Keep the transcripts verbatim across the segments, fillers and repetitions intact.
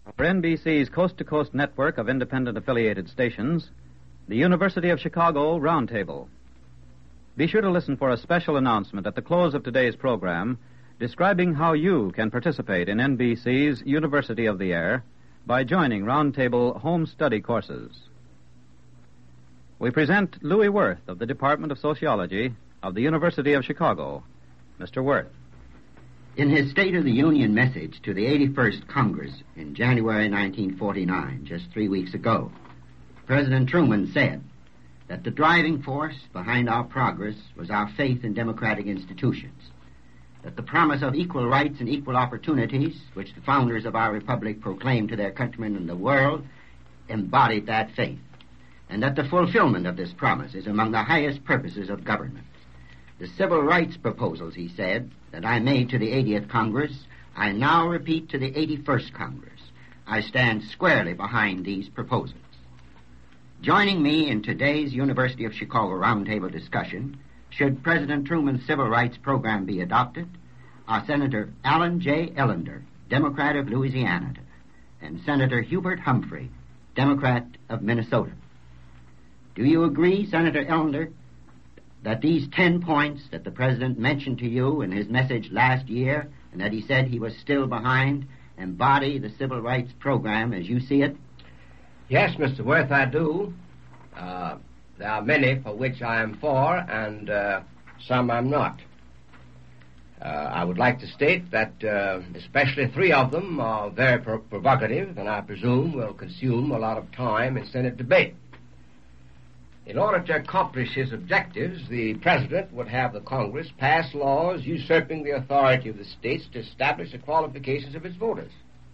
For N B C's coast-to-coast network of independent affiliated stations, the University of Chicago Roundtable. Be sure to listen for a special announcement at the close of today's program describing how you can participate in N B C's University of the Air by joining Roundtable home study courses. We present Louis Wirth of the Department of Sociology of the University of Chicago. Mister Wirth. In his State of the Union message to the eighty-first Congress in January nineteen forty-nine, just three weeks ago, President Truman said that the driving force behind our progress was our faith in democratic institutions, that the promise of equal rights and equal opportunities, which the founders of our republic proclaimed to their countrymen in the world, embodied that faith, and that the fulfillment of this promise is among the highest purposes of government. The civil rights proposals, he said, that I made to the eightieth Congress, I now repeat to the eighty-first Congress. I stand squarely behind these proposals. Joining me in today's University of Chicago Roundtable discussion, should President Truman's civil rights program be adopted, are Senator Alan J. Ellender, Democrat of Louisiana, and Senator Hubert Humphrey, Democrat of Minnesota. Do you agree, Senator Ellender, that these ten points that the President mentioned to you in his message last year, and that he said he was still behind, embody the civil rights program as you see it? Yes, Mister Wirth, I do. Uh, there are many for which I am for, and uh, some I'm not. Uh, I would like to state that uh, especially three of them are very pro- provocative, and I presume will consume a lot of time in Senate debate. In order to accomplish his objectives, the President would have the Congress pass laws usurping the authority of the states to establish the qualifications of its voters.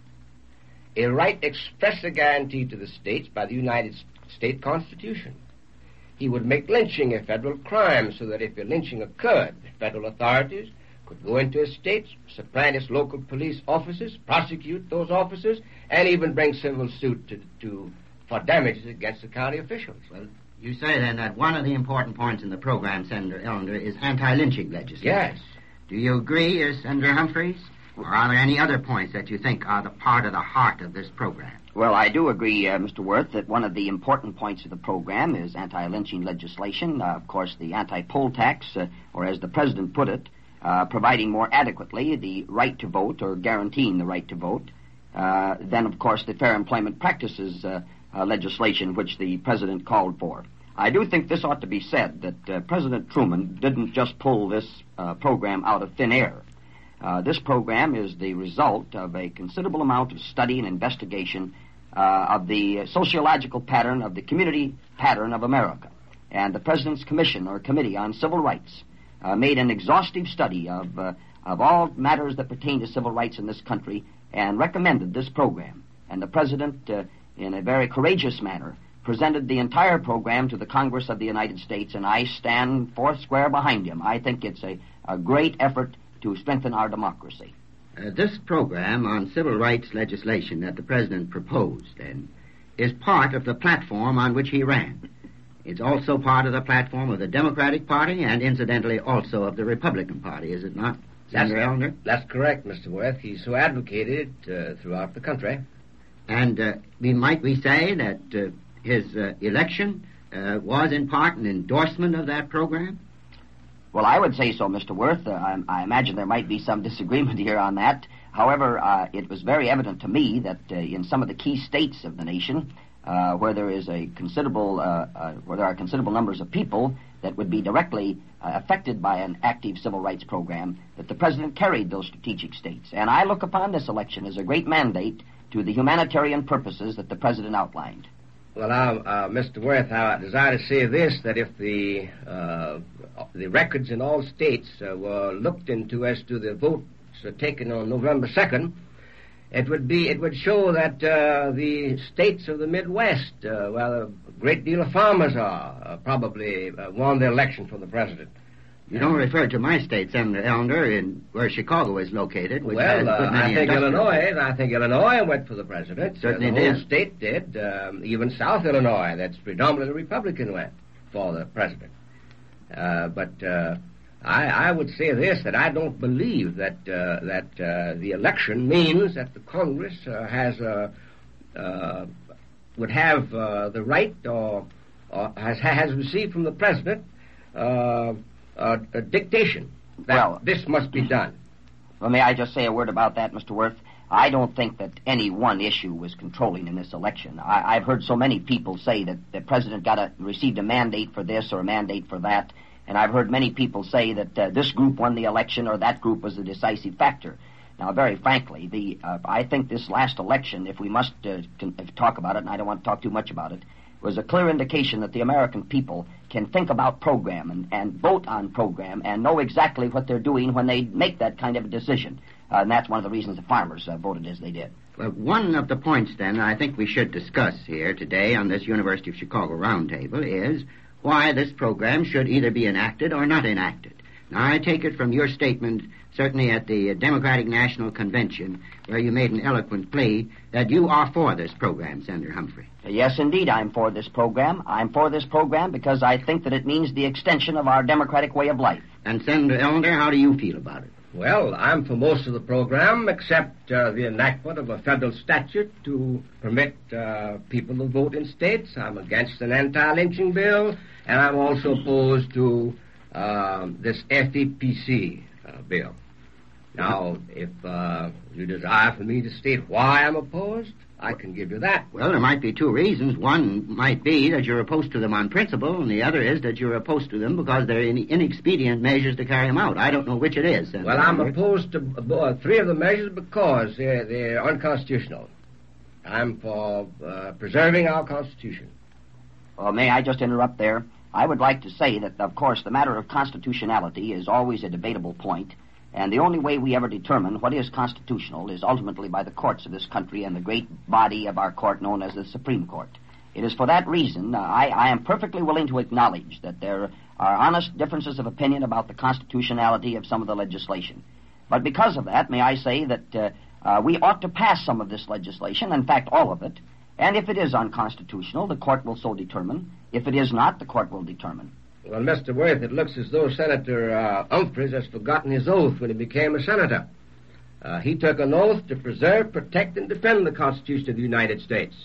A right expressly guaranteed to the states by the United States Constitution. He would make lynching a federal crime so that if a lynching occurred, the federal authorities could go into a state, supplant its local police officers, prosecute those officers, and even bring civil suit to, to, for damages against the county officials. Well, you say, then, that one of the important points in the program, Senator Ellender, is anti-lynching legislation. Yes. Do you agree, as Senator Humphreys? Or are there any other points that you think are the part of the heart of this program? Well, I do agree, uh, Mister Wirth, that one of the important points of the program is anti-lynching legislation. Uh, of course, the anti-poll tax, uh, or as the President put it, uh, providing more adequately the right to vote or guaranteeing the right to vote. Uh, then, of course, the Fair Employment Practices uh, uh, legislation, which the President called for. I do think this ought to be said, that uh, President Truman didn't just pull this uh, program out of thin air. Uh, this program is the result of a considerable amount of study and investigation uh, of the sociological pattern of the community pattern of America. And the President's Commission, or Committee on Civil Rights, uh, made an exhaustive study of, uh, of all matters that pertain to civil rights in this country and recommended this program. And the President, uh, in a very courageous manner, presented the entire program to the Congress of the United States, and I stand fourth square behind him. I think it's a, a great effort to strengthen our democracy. Uh, this program on civil rights legislation that the President proposed, then, is part of the platform on which he ran. It's also part of the platform of the Democratic Party and, incidentally, also of the Republican Party, is it not, Senator Ellender? That's correct, Mister Wirth. He's so advocated uh, throughout the country. And uh, we might we say that uh, his uh, election uh, was in part an endorsement of that program? Well, I would say so, Mister Wirth. Uh, I, I imagine there might be some disagreement here on that. However, uh, it was very evident to me that uh, in some of the key states of the nation, uh, where there is a considerable, uh, uh, where there are considerable numbers of people that would be directly uh, affected by an active civil rights program, that the President carried those strategic states. And I look upon this election as a great mandate to the humanitarian purposes that the President outlined. Well, now, uh, Mister Wirth, I desire to say this, that if the uh, the records in all states uh, were looked into as to the votes uh, taken on November second, it would be it would show that uh, the states of the Midwest, uh, where a great deal of farmers are, uh, probably uh, won the election for the President. You don't refer to my state, Senator Ellender, in where Chicago is located. Which Well, has uh, I think Illinois. I think Illinois went for the president. Certainly uh, the whole did. state did. Um, even South Illinois, that's predominantly Republican, went for the president. Uh, but uh, I, I would say this, that I don't believe that uh, that uh, the election means that the Congress uh, has a, uh, would have uh, the right or, or has, has received from the President uh, a, a dictation that well, this must be done. Well, may I just say a word about that, Mister Worth? I don't think that any one issue was controlling in this election. I, I've heard so many people say that the President got a, received a mandate for this or a mandate for that, and I've heard many people say that uh, this group won the election or that group was the decisive factor. Now, very frankly, the uh, I think this last election, if we must uh, can, if talk about it, and I don't want to talk too much about it, was a clear indication that the American people can think about program and, and vote on program and know exactly what they're doing when they make that kind of a decision. Uh, and that's one of the reasons the farmers uh, voted as they did. Well, one of the points, then, I think we should discuss here today on this University of Chicago Roundtable is why this program should either be enacted or not enacted. Now, I take it from your statement, certainly at the Democratic National Convention, where you made an eloquent plea, that you are for this program, Senator Humphrey. Yes, indeed, I'm for this program. I'm for this program because I think that it means the extension of our democratic way of life. And, Senator Ellender, how do you feel about it? Well, I'm for most of the program, except uh, the enactment of a federal statute to permit uh, people to vote in states. I'm against an anti-lynching bill, and I'm also opposed to uh, this F E P C uh, bill. Now, if uh, you desire for me to state why I'm opposed, I can give you that. Well, there might be two reasons. One might be that you're opposed to them on principle, and the other is that you're opposed to them because they're in- inexpedient measures to carry them out. I don't know which it is. Well, I'm opposed to uh, three of the measures because they're, they're unconstitutional. I'm for uh, preserving our Constitution. Well, may I just interrupt there? I would like to say that, of course, the matter of constitutionality is always a debatable point. And the only way we ever determine what is constitutional is ultimately by the courts of this country and the great body of our court known as the Supreme Court. It is for that reason uh, I, I am perfectly willing to acknowledge that there are honest differences of opinion about the constitutionality of some of the legislation. But because of that, may I say that uh, uh, we ought to pass some of this legislation, in fact, all of it. And if it is unconstitutional, the court will so determine. If it is not, the court will determine. Well, Mister Worth, it looks as though Senator uh, Humphreys has forgotten his oath when he became a senator. Uh, he took an oath to preserve, protect, and defend the Constitution of the United States.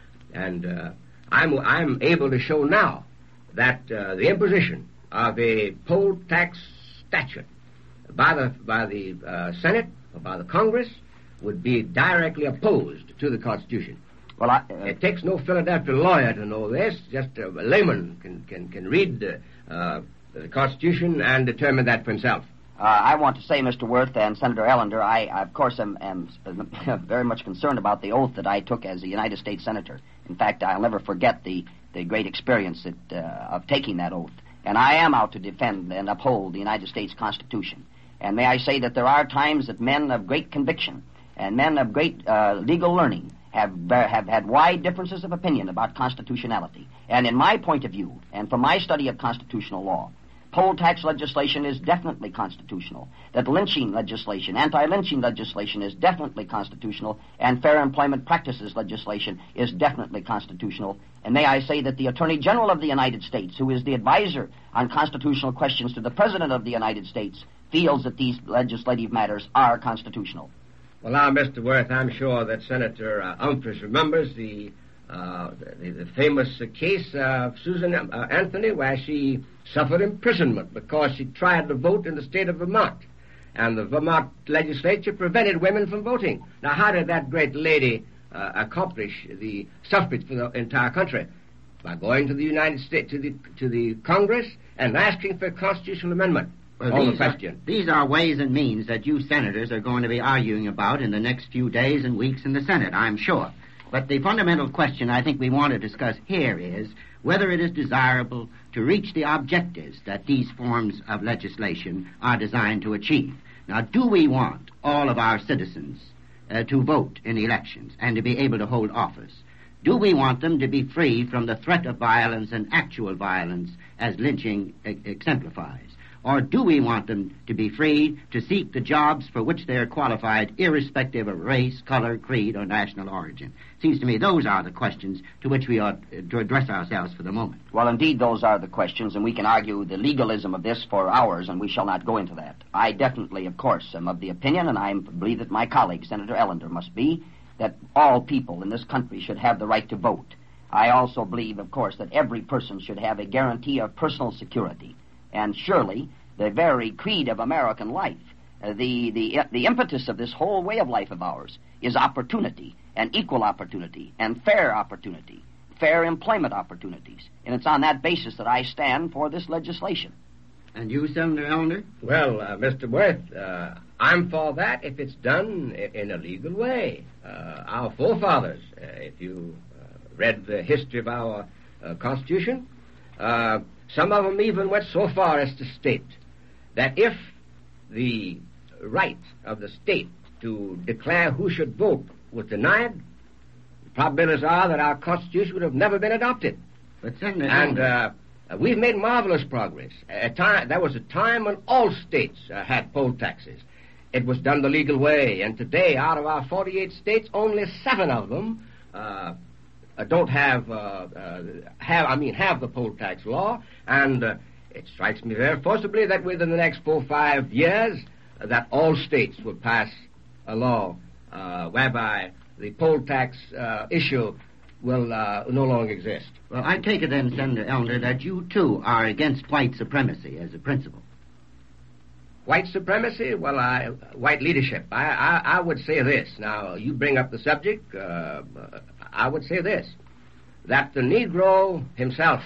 And uh, I'm, I'm able to show now that uh, the imposition of a poll tax statute by the, by the uh, Senate or by the Congress would be directly opposed to the Constitution. Well, I, uh, it takes no Philadelphia lawyer to know this. Just a layman can can, can read the, uh, the Constitution and determine that for himself. Uh, I want to say, Mister Worth and Senator Ellender, I, I of course, am, am very much concerned about the oath that I took as a United States Senator. In fact, I'll never forget the, the great experience that, uh, of taking that oath. And I am out to defend and uphold the United States Constitution. And may I say that there are times that men of great conviction and men of great uh, legal learning have have had wide differences of opinion about constitutionality. And in my point of view, and from my study of constitutional law, poll tax legislation is definitely constitutional. That lynching legislation, anti-lynching legislation is definitely constitutional, and fair employment practices legislation is definitely constitutional. And may I say that the Attorney General of the United States, who is the advisor on constitutional questions to the President of the United States, feels that these legislative matters are constitutional. Well, now, Mister Worth, I'm sure that Senator uh, Humphreys remembers the, uh, the, the famous uh, case of Susan uh, Anthony, where she suffered imprisonment because she tried to vote in the state of Vermont. And the Vermont legislature prevented women from voting. Now, how did that great lady uh, accomplish the suffrage for the entire country? By going to the United States, to the, to the Congress, and asking for a constitutional amendment. Well, All these, the question. Are, these are ways and means that you senators are going to be arguing about in the next few days and weeks in the Senate, I'm sure. But the fundamental question I think we want to discuss here is whether it is desirable to reach the objectives that these forms of legislation are designed to achieve. Now, do we want all of our citizens uh, to vote in elections and to be able to hold office? Do we want them to be free from the threat of violence and actual violence as lynching e- exemplifies? Or do we want them to be free to seek the jobs for which they are qualified, irrespective of race, color, creed, or national origin? Seems to me those are the questions to which we ought to address ourselves for the moment. Well, indeed, those are the questions, and we can argue the legalism of this for hours, and we shall not go into that. I definitely, of course, am of the opinion, and I believe that my colleague, Senator Ellender, must be, that all people in this country should have the right to vote. I also believe, of course, that every person should have a guarantee of personal security. And surely, the very creed of American life, uh, the, the, the impetus of this whole way of life of ours, is opportunity, and equal opportunity, and fair opportunity, fair employment opportunities. And it's on that basis that I stand for this legislation. And you, Senator Ellender? Well, uh, Mister Worth, uh, I'm for that if it's done in a legal way. Uh, our forefathers, uh, if you uh, read the history of our uh, Constitution, uh, some of them even went so far as to state that if the right of the state to declare who should vote was denied, the probabilities are that our Constitution would have never been adopted. But Senator, and uh, we've made marvelous progress. At time, there was a time when all states uh, had poll taxes. It was done the legal way, and today, out of our forty-eight states, only seven of them uh, uh, don't have, uh, uh, have, I mean, have the poll tax law, and uh, it strikes me very forcibly that within the next four or five years, uh, that all states will pass a law uh, whereby the poll tax uh, issue will uh, no longer exist. Well, I take it then, Senator Ellender, that you, too, are against white supremacy as a principle. White supremacy? Well, I, white leadership. I, I, I would say this. Now, you bring up the subject. Uh, I would say this, that the Negro himself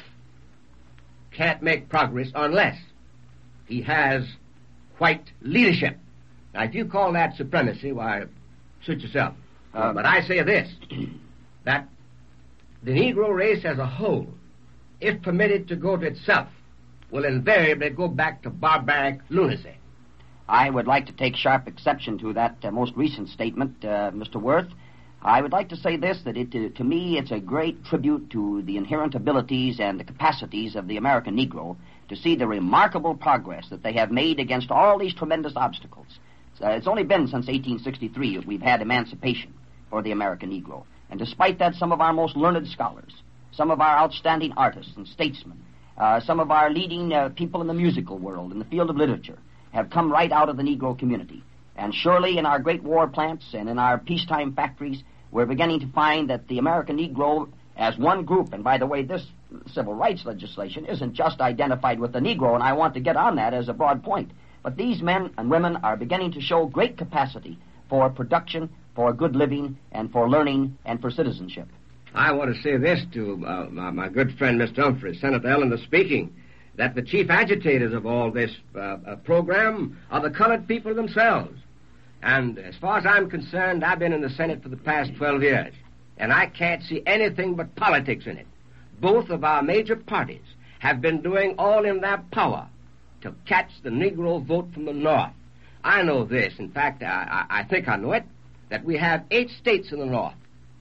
can't make progress unless he has white leadership. Now, if you call that supremacy, why, suit yourself. Uh, but I say this, that the Negro race as a whole, if permitted to go to itself, will invariably go back to barbaric lunacy. I would like to take sharp exception to that uh, most recent statement, uh, Mister Worth. I would like to say this, that it, uh, to me it's a great tribute to the inherent abilities and the capacities of the American Negro to see the remarkable progress that they have made against all these tremendous obstacles. Uh, it's only been since eighteen sixty-three that we've had emancipation for the American Negro. And despite that, some of our most learned scholars, some of our outstanding artists and statesmen, uh, some of our leading uh, people in the musical world, in the field of literature, have come right out of the Negro community. And surely in our great war plants and in our peacetime factories, we're beginning to find that the American Negro as one group, and by the way, this civil rights legislation isn't just identified with the Negro, and I want to get on that as a broad point. But these men and women are beginning to show great capacity for production, for good living, and for learning, and for citizenship. I want to say this to uh, my, my good friend, Mister Humphreys, Senator Ellender speaking, that the chief agitators of all this uh, uh, program are the colored people themselves. And as far as I'm concerned, I've been in the Senate for the past twelve years, and I can't see anything but politics in it. Both of our major parties have been doing all in their power to catch the Negro vote from the North. I know this. In fact, I, I, I think I know it, that we have eight states in the North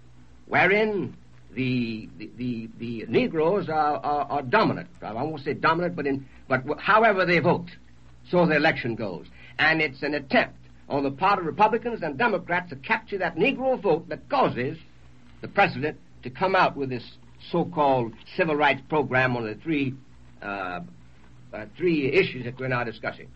wherein the the, the, the Negroes are, are, are dominant. I won't say dominant, but in but however they vote, so the election goes. And it's an attempt on the part of Republicans and Democrats to capture that Negro vote that causes the president to come out with this so-called civil rights program on the three uh, uh, three issues that we're now discussing.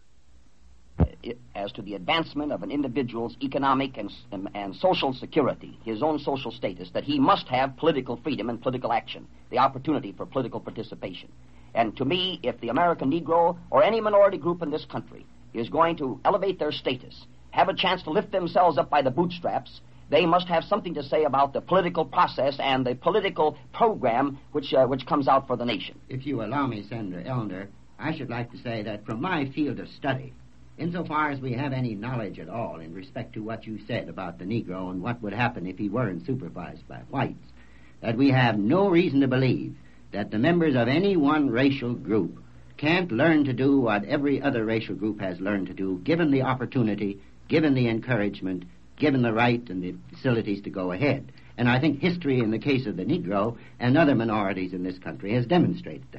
As to the advancement of an individual's economic and, and social security, his own social status, that he must have political freedom and political action, the opportunity for political participation. And to me, if the American Negro or any minority group in this country is going to elevate their status, have a chance to lift themselves up by the bootstraps, they must have something to say about the political process and the political program which uh, which comes out for the nation. If you allow me, Senator Ellender, I should like to say that from my field of study, insofar as we have any knowledge at all in respect to what you said about the Negro and what would happen if he weren't supervised by whites, that we have no reason to believe that the members of any one racial group can't learn to do what every other racial group has learned to do, given the opportunity, given the encouragement, given the right and the facilities to go ahead. And I think history in the case of the Negro and other minorities in this country has demonstrated that.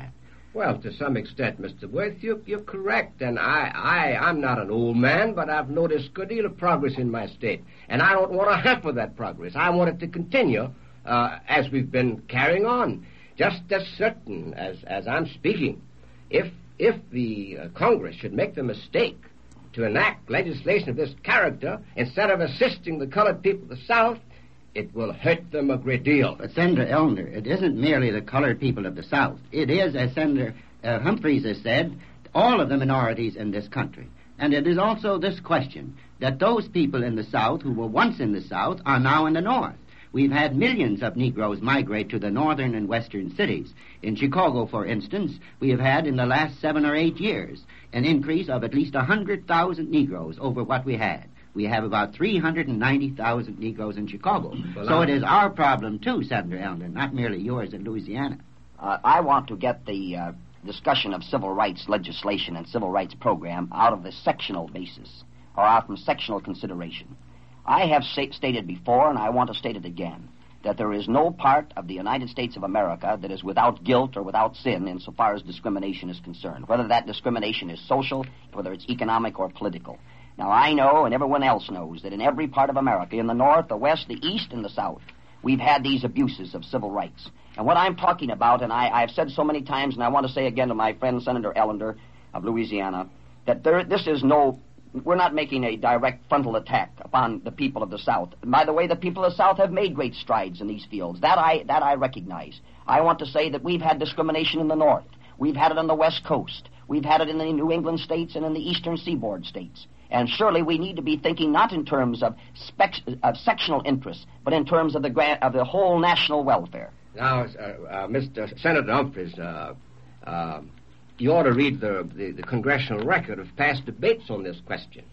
Well, to some extent, Mister Worth, you're, you're correct. And I, I, I'm not an old man, but I've noticed a good deal of progress in my state. And I don't want to hamper that progress. I want it to continue uh, as we've been carrying on. Just as certain as, as I'm speaking, if, if the uh, Congress should make the mistake to enact legislation of this character, instead of assisting the colored people of the South, it will hurt them a great deal. But, Senator Ellender, it isn't merely the colored people of the South. It is, as Senator uh, Humphreys has said, all of the minorities in this country. And it is also this question, that those people in the South who were once in the South are now in the North. We've had millions of Negroes migrate to the northern and western cities. In Chicago, for instance, we have had in the last seven or eight years an increase of at least one hundred thousand Negroes over what we had. We have about three hundred ninety thousand Negroes in Chicago. Well, so I... it is our problem, too, Senator Ellender, not merely yours in Louisiana. Uh, I want to get the uh, discussion of civil rights legislation and civil rights program out of the sectional basis, or out from sectional consideration. I have sa- stated before, and I want to state it again, that there is no part of the United States of America that is without guilt or without sin insofar as discrimination is concerned, whether that discrimination is social, whether it's economic or political. Now, I know, and everyone else knows, that in every part of America, in the North, the West, the East, and the South, we've had these abuses of civil rights. And what I'm talking about, and I, I've said so many times, and I want to say again to my friend Senator Ellender of Louisiana, that there, this is no, we're not making a direct frontal attack upon the people of the South. And by the way, the people of the South have made great strides in these fields. That I, that I recognize. I want to say that we've had discrimination in the North. We've had it on the West Coast. We've had it in the New England states and in the Eastern Seaboard states. And surely we need to be thinking not in terms of, spec- of sectional interests, but in terms of the gra- of the whole national welfare. Now, uh, uh, Mister Senator Humphreys, uh, uh, you ought to read the, the, the congressional record of past debates on this question.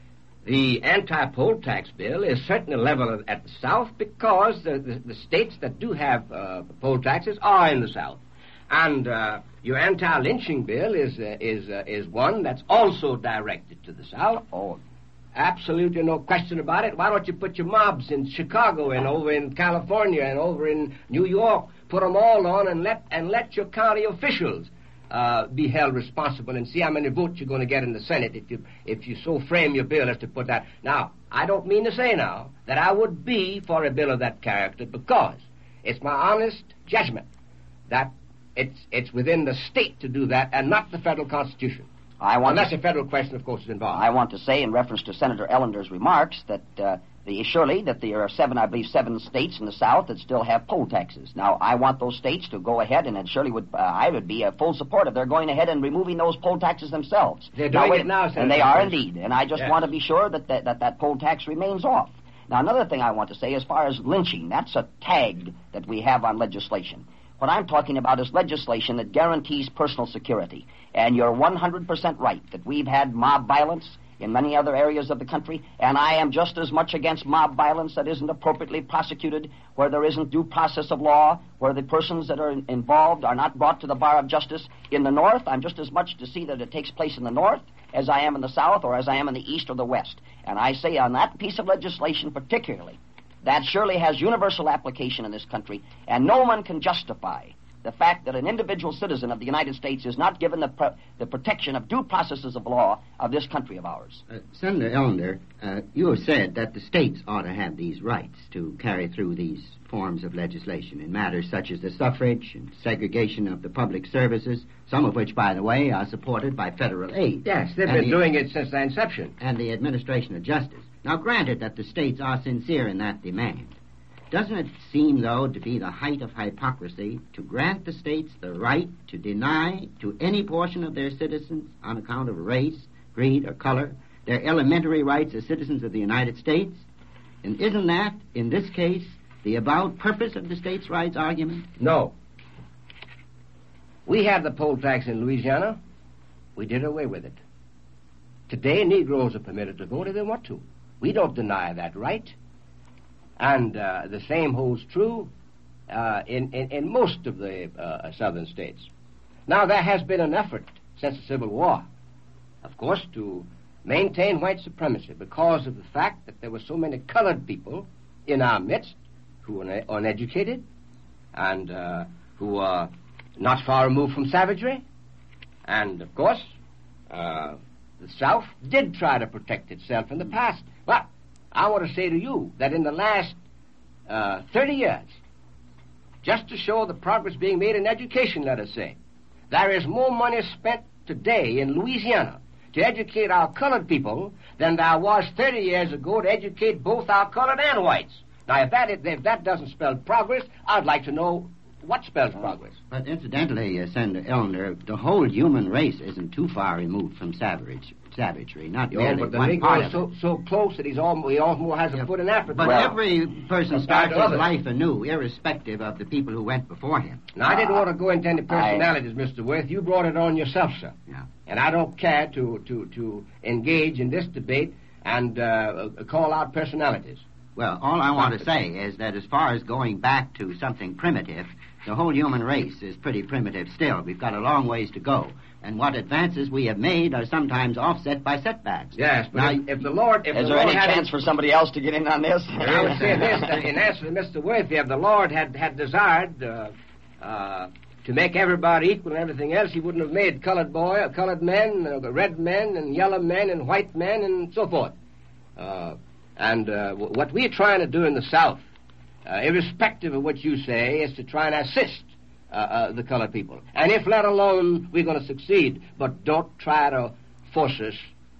The anti-poll tax bill is certainly level at the South because the, the, the states that do have uh, poll taxes are in the South. And uh, your anti-lynching bill is uh, is uh, is one that's also directed to the South. Oh, absolutely no question about it. Why don't you put your mobs in Chicago and over in California and over in New York, put them all on and let and let your county officials uh, be held responsible and see how many votes you're going to get in the Senate if you if you so frame your bill as to put that. Now, I don't mean to say now that I would be for a bill of that character because it's my honest judgment that It's it's within the state to do that and not the federal Constitution. I want Unless to, a federal question, of course, is involved. I want to say in reference to Senator Ellender's remarks that uh, the, surely that there are seven, I believe, seven states in the South that still have poll taxes. Now, I want those states to go ahead, and it surely would, uh, I would be a full supporter. They're going ahead and removing those poll taxes themselves. They're doing now, it now, Senator. And they are indeed. And I just yes. want to be sure that that, that that poll tax remains off. Now, another thing I want to say, as far as lynching, that's a tag that we have on legislation. What I'm talking about is legislation that guarantees personal security. And you're one hundred percent right that we've had mob violence in many other areas of the country, and I am just as much against mob violence that isn't appropriately prosecuted, where there isn't due process of law, where the persons that are involved are not brought to the bar of justice. In the North, I'm just as much to see that it takes place in the North as I am in the South or as I am in the East or the West. And I say on that piece of legislation particularly, that surely has universal application in this country, and no one can justify the fact that an individual citizen of the United States is not given the pro- the protection of due processes of law of this country of ours. Uh, Senator Ellender, uh, you have said that the states ought to have these rights to carry through these forms of legislation in matters such as the suffrage and segregation of the public services, some of which, by the way, are supported by federal aid. Yes, they've been the, doing it since their inception. And the administration of justice. Now, granted that the states are sincere in that demand, doesn't it seem, though, to be the height of hypocrisy to grant the states the right to deny to any portion of their citizens, on account of race, creed, or color, their elementary rights as citizens of the United States? And isn't that, in this case, the avowed purpose of the states' rights argument? No. We had the poll tax in Louisiana. We did away with it. Today, Negroes are permitted to vote if they want to. We don't deny that right. And uh, the same holds true uh, in, in, in most of the uh, southern states. Now, there has been an effort since the Civil War, of course, to maintain white supremacy because of the fact that there were so many colored people in our midst who were uneducated and uh, who are not far removed from savagery And, of course, uh, the South did try to protect itself in the past. But I want to say to you that in the last uh, thirty years, just to show the progress being made in education, let us say, there is more money spent today in Louisiana to educate our colored people than there was thirty years ago to educate both our colored and whites. Now, if that, if that doesn't spell progress, I'd like to know what spells progress. But incidentally, uh, Senator Ellender, the whole human race isn't too far removed from savage, savagery. Not Yo, merely but the one Negro part is of so, it. so close that he's almost, he almost has Yeah, a foot in Africa. But Well, every person compared starts to his others. life anew, irrespective of the people who went before him. Now, I didn't Uh, want to go into any personalities, Mister Worth. You brought it on yourself, sir. Yeah. And I don't care to, to, to engage in this debate and uh, call out personalities. Well, all I want to say is that as far as going back to something primitive, the whole human race is pretty primitive still. We've got a long ways to go. And what advances we have made are sometimes offset by setbacks. Yes, but Now, if, if the Lord... If Is the there Lord any had chance for somebody else to get in on this? I would say this, uh, in answer to Mister Worth, if the Lord had, had desired uh, uh, to make everybody equal and everything else, he wouldn't have made colored boy, uh, colored men, uh, red men, and yellow men, and white men, and so forth. Uh, and uh, w- what we're trying to do in the South, uh, irrespective of what you say, is to try and assist uh, uh, the colored people. And if let alone, we're going to succeed. But don't try to force us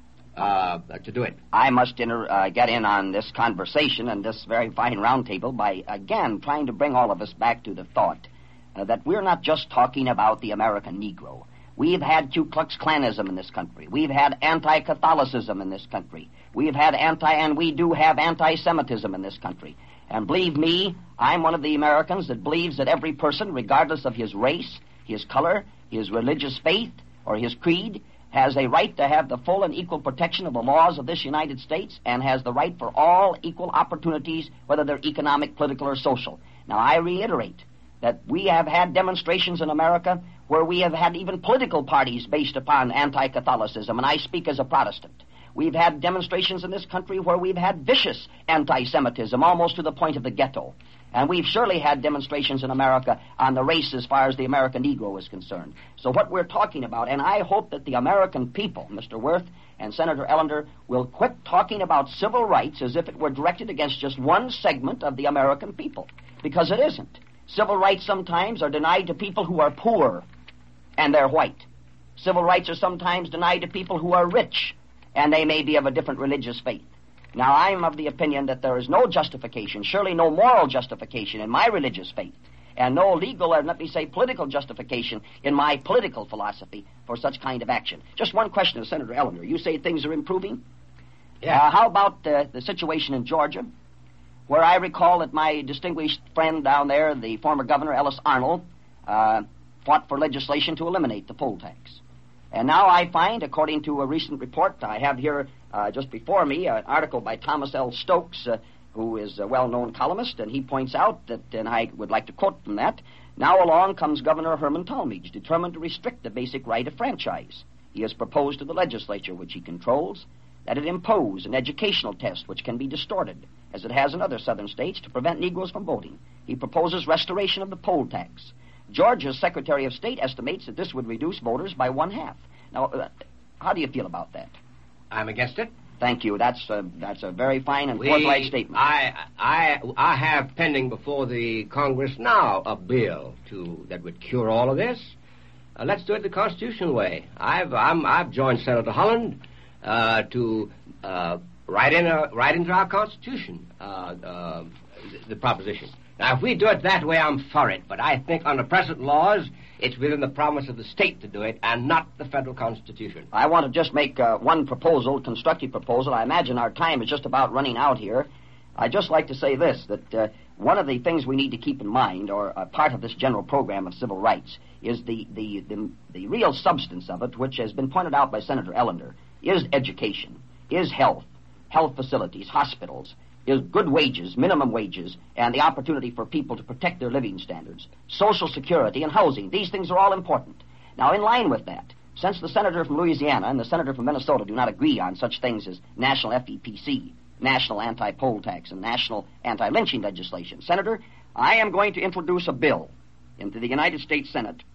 uh, to do it. I must inter- uh, get in on this conversation and this very fine roundtable by, again, trying to bring all of us back to the thought uh, that we're not just talking about the American Negro. We've had Ku Klux Klanism in this country. We've had anti-Catholicism in this country. We've had anti, and we do have anti-Semitism in this country. And believe me, I'm one of the Americans that believes that every person, regardless of his race, his color, his religious faith, or his creed, has a right to have the full and equal protection of the laws of this United States and has the right for all equal opportunities, whether they're economic, political, or social. Now, I reiterate that we have had demonstrations in America where we have had even political parties based upon anti-Catholicism, and I speak as a Protestant. We've had demonstrations in this country where we've had vicious anti-Semitism, almost to the point of the ghetto. And we've surely had demonstrations in America on the race as far as the American Negro is concerned. So what we're talking about, and I hope that the American people, Mister Worth and Senator Ellender, will quit talking about civil rights as if it were directed against just one segment of the American people, because it isn't. Civil rights sometimes are denied to people who are poor and they're white. Civil rights are sometimes denied to people who are rich and they may be of a different religious faith. Now, I'm of the opinion that there is no justification, surely no moral justification in my religious faith, and no legal, or let me say political justification in my political philosophy for such kind of action. Just one question to Senator Ellender. You say things are improving? Yeah. Uh, how about uh, the situation in Georgia, where I recall that my distinguished friend down there, the former governor, Ellis Arnold, uh, fought for legislation to eliminate the poll tax. And now I find, according to a recent report, I have here uh, just before me an article by Thomas L. Stokes, uh, who is a well-known columnist, and he points out that, and I would like to quote from that, now along comes Governor Herman Talmadge, determined to restrict the basic right of franchise. He has proposed to the legislature, which he controls, that it impose an educational test which can be distorted, as it has in other southern states, to prevent Negroes from voting. He proposes restoration of the poll tax. Georgia's Secretary of State estimates that this would reduce voters by one half. Now, uh, how do you feel about that? I'm against it. Thank you. That's a, that's a very fine and We- forthright statement. I, I, I have pending before the Congress now a bill to that would cure all of this. Uh, let's do it the constitutional way. I've I'm, I've joined Senator Holland uh, to uh, write in a, write into our Constitution uh, uh, the, the proposition. Now, if we do it that way, I'm for it. But I think under present laws, it's within the province of the state to do it, and not the federal Constitution. I want to just make uh, one proposal, constructive proposal. I imagine our time is just about running out here. I'd just like to say this, that uh, one of the things we need to keep in mind, or a part of this general program of civil rights, is the, the, the, the real substance of it, which has been pointed out by Senator Ellender, is education, is health, health facilities, hospitals, is good wages, minimum wages, and the opportunity for people to protect their living standards, social security, and housing. These things are all important. Now, in line with that, since the senator from Louisiana and the senator from Minnesota do not agree on such things as national F E P C, national anti-poll tax, and national anti-lynching legislation, Senator, I am going to introduce a bill into the United States Senate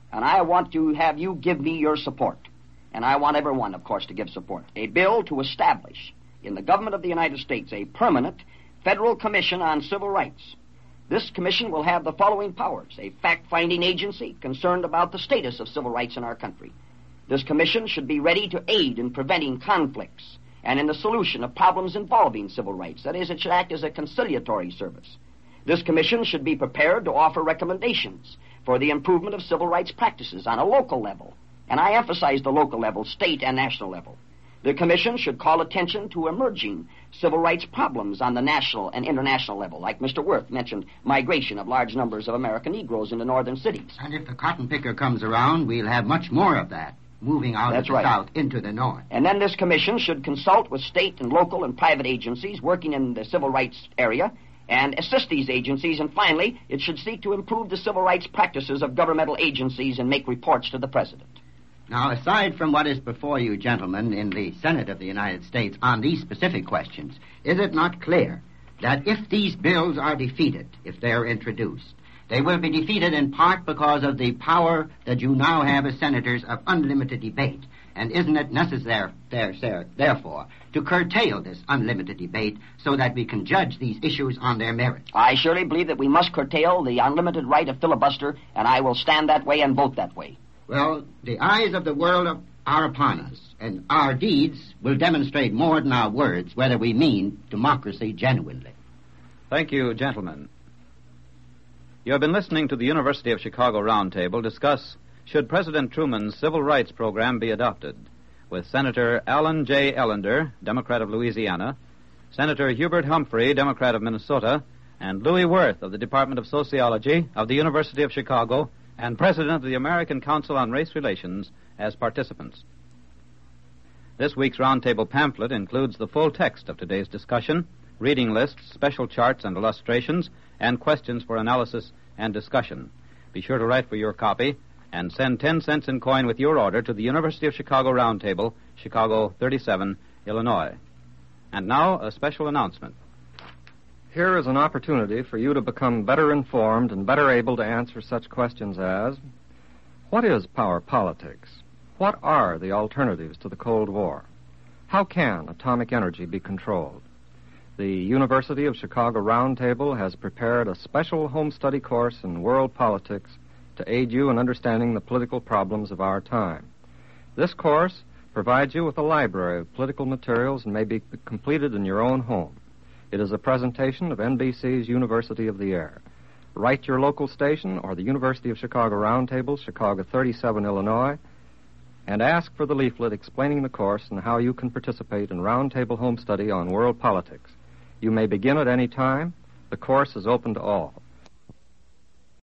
and I want to have you give me your support, and I want everyone, of course, to give support, a bill to establish in the government of the United States a permanent Federal Commission on Civil Rights. This commission will have the following powers: a fact-finding agency concerned about the status of civil rights in our country. This commission should be ready to aid in preventing conflicts and in the solution of problems involving civil rights. That is, it should act as a conciliatory service. This commission should be prepared to offer recommendations for the improvement of civil rights practices on a local level, and I emphasize the local level, state and national level. The commission should call attention to emerging civil rights problems on the national and international level, like Mister Worth mentioned, migration of large numbers of American Negroes into northern cities. And if the cotton picker comes around, we'll have much more of that, moving out That's of the right. south into the north. And then this commission should consult with state and local and private agencies working in the civil rights area and assist these agencies. And finally, it should seek to improve the civil rights practices of governmental agencies and make reports to the President. Now, aside from what is before you, gentlemen, in the Senate of the United States on these specific questions, is it not clear that if these bills are defeated, if they're introduced, they will be defeated in part because of the power that you now have as senators of unlimited debate? And isn't it necessary, there, there, therefore, to curtail this unlimited debate so that we can judge these issues on their merit? I surely believe that we must curtail the unlimited right of filibuster, and I will stand that way and vote that way. Well, the eyes of the world are upon us, and our deeds will demonstrate more than our words whether we mean democracy genuinely. Thank you, gentlemen. You have been listening to the University of Chicago Roundtable discuss should President Truman's civil rights program be adopted, with Senator Alan J. Ellender, Democrat of Louisiana, Senator Hubert Humphrey, Democrat of Minnesota, and Louis Wirth of the Department of Sociology of the University of Chicago, and President of the American Council on Race Relations as participants. This week's Roundtable pamphlet includes the full text of today's discussion, reading lists, special charts and illustrations, and questions for analysis and discussion. Be sure to write for your copy and send ten cents in coin with your order to the University of Chicago Roundtable, Chicago thirty-seven, Illinois. And now, a special announcement. Here is an opportunity for you to become better informed and better able to answer such questions as, what is power politics? What are the alternatives to the Cold War? How can atomic energy be controlled? The University of Chicago Roundtable has prepared a special home study course in world politics to aid you in understanding the political problems of our time. This course provides you with a library of political materials and may be completed in your own home. It is a presentation of N B C's University of the Air. Write your local station or the University of Chicago Roundtable, Chicago thirty-seven, Illinois, and ask for the leaflet explaining the course and how you can participate in Roundtable home study on world politics. You may begin at any time. The course is open to all.